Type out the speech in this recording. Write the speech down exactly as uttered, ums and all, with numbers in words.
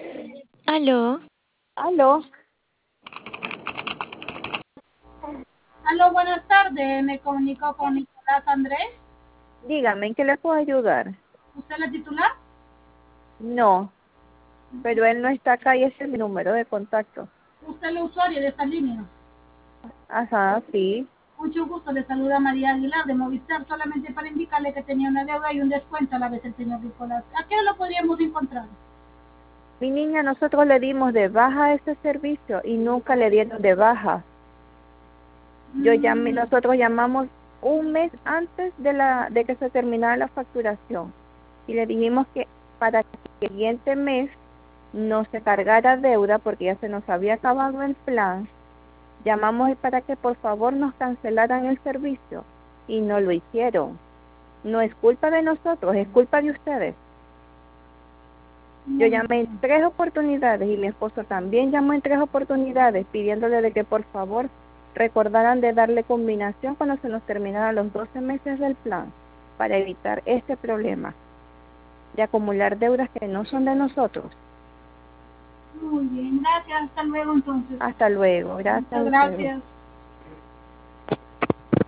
Aló. Aló. Aló, buenas tardes. Me comunico con Nicolás Andrés. Dígame, ¿en qué le puedo ayudar? ¿Usted es la titular? No, pero él no está acá y ese es mi número de contacto. ¿Usted es la usuaria de esta línea? Ajá, sí. Mucho gusto. Le saluda María Aguilar de Movistar, solamente para indicarle que tenía una deuda y un descuento a la vez el señor Nicolás. ¿A qué hora lo podríamos encontrar? Mi niña, nosotros le dimos de baja ese servicio y nunca le dieron de baja. Yo llamé, Mm, nosotros llamamos un mes antes de la de que se terminara la facturación y le dijimos que para que el siguiente mes no se cargara deuda porque ya se nos había acabado el plan, llamamos para que por favor nos cancelaran el servicio y no lo hicieron. No es culpa de nosotros, es culpa de ustedes. Yo muy llamé en bien. tres oportunidades y mi esposo también llamó en tres oportunidades pidiéndole de que por favor recordaran de darle combinación cuando se nos terminaran los doce meses del plan para evitar este problema de acumular deudas que no son de nosotros. Muy bien. Gracias. Hasta luego entonces. Hasta luego. Gracias a Muchas ustedes. gracias.